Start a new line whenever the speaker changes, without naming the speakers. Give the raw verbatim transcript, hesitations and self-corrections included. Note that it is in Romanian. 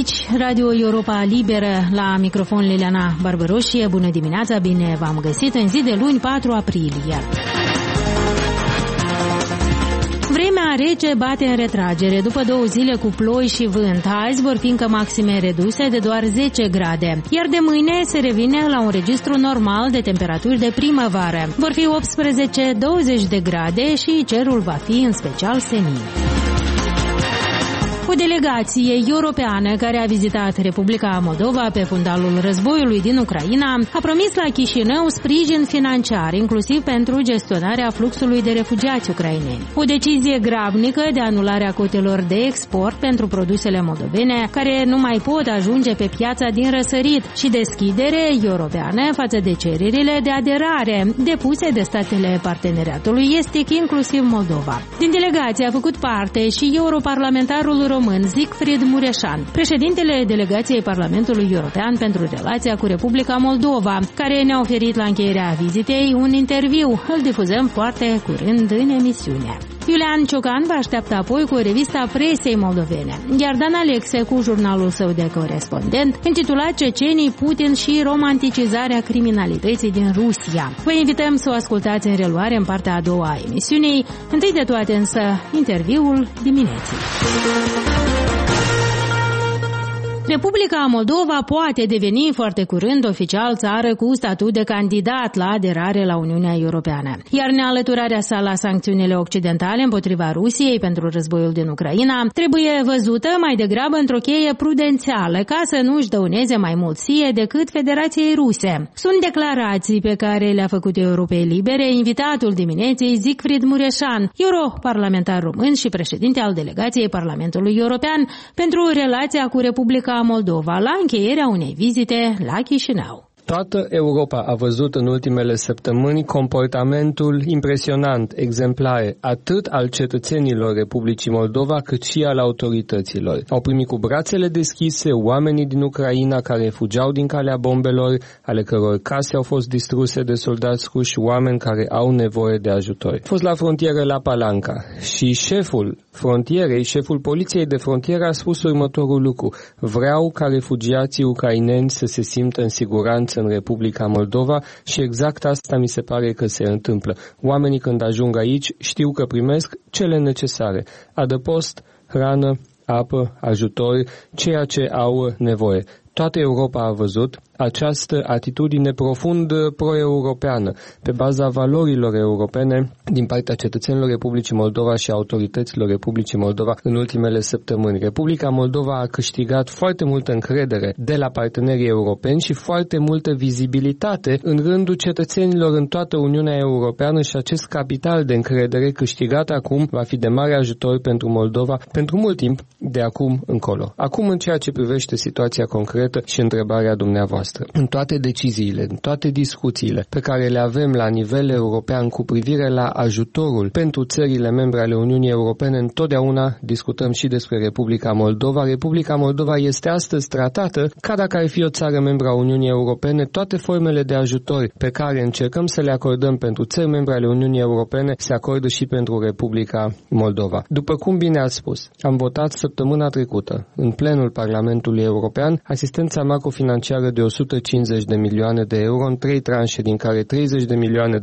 Aici, Radio Europa Liberă, la microfon Liliana Barbăroșie. Bună dimineața, bine v-am găsit în zi de luni, patru aprilie. Vremea rece bate în retragere după două zile cu ploi și vânt. Azi vor fi încă maxime reduse de doar zece grade, iar de mâine se revine la un registru normal de temperaturi de primăvară. Vor fi optsprezece douăzeci de grade și cerul va fi în special senin. O delegație europeană care a vizitat Republica Moldova pe fundalul războiului din Ucraina a promis la Chișinău sprijin financiar, inclusiv pentru gestionarea fluxului de refugiați ucraineni. O decizie gravnică de anulare a cotelor de export pentru produsele moldovene, care nu mai pot ajunge pe piața din răsărit, și deschidere europeană față de cererile de aderare depuse de statele parteneriatului estic, inclusiv Moldova. Din delegație a făcut parte și europarlamentarul român Siegfried Mureșan, președintele delegației Parlamentului European pentru relația cu Republica Moldova, care ne-a oferit la încheierea vizitei un interviu. Îl difuzăm foarte curând în emisiune. Iulian Ciocan vă așteaptă apoi cu revista presei moldovene, iar Dan Alexe cu jurnalul său de corespondent, intitulat Cecenii, Putin și romanticizarea criminalității din Rusia. Vă invităm să o ascultați în reluare în partea a doua a emisiunii. Întâi de toate însă, interviul dimineții. Republica Moldova poate deveni foarte curând oficial țară cu statut de candidat la aderare la Uniunea Europeană, iar nealăturarea sa la sancțiunile occidentale împotriva Rusiei pentru războiul din Ucraina trebuie văzută mai degrabă într-o cheie prudențială, ca să nu își dăuneze mai mult sie decât Federației Ruse. Sunt declarații pe care le-a făcut Europei Libere invitatul dimineții Siegfried Mureșan, europarlamentar român și președinte al delegației Parlamentului European pentru relația cu Republica Moldova, la încheierea unei vizite la Chișinău.
Toată Europa a văzut în ultimele săptămâni comportamentul impresionant, exemplare, atât al cetățenilor Republicii Moldova, cât și al autorităților. Au primit cu brațele deschise oamenii din Ucraina care fugeau din calea bombelor, ale căror case au fost distruse de soldați ruși, oameni care au nevoie de ajutor. A fost la frontieră la Palanca și șeful frontierei, șeful poliției de frontieră a spus următorul lucru: vreau ca refugiații ucraineni să se simtă în siguranță în Republica Moldova și exact asta mi se pare că se întâmplă. Oamenii când ajung aici știu că primesc cele necesare: adăpost, hrană, apă, ajutor, ceea ce au nevoie. Toată Europa a văzut această atitudine profund pro-europeană, pe baza valorilor europene din partea cetățenilor Republicii Moldova și autorităților Republicii Moldova în ultimele săptămâni. Republica Moldova a câștigat foarte multă încredere de la partenerii europeni și foarte multă vizibilitate în rândul cetățenilor în toată Uniunea Europeană și acest capital de încredere câștigat acum va fi de mare ajutor pentru Moldova pentru mult timp de acum încolo. Acum, în ceea ce privește situația concretă și întrebarea dumneavoastră, în toate deciziile, în toate discuțiile pe care le avem la nivel european cu privire la ajutorul pentru țările membre ale Uniunii Europene, întotdeauna discutăm și despre Republica Moldova. Republica Moldova este astăzi tratată ca dacă ar fi o țară membră a Uniunii Europene. Toate formele de ajutor pe care încercăm să le acordăm pentru țări membre ale Uniunii Europene se acordă și pentru Republica Moldova. După cum bine ați spus, am votat săptămâna trecută în plenul Parlamentului European asistența macrofinanciară de o sută cincizeci de milioane de euro în trei tranșe, din care treizeci de milioane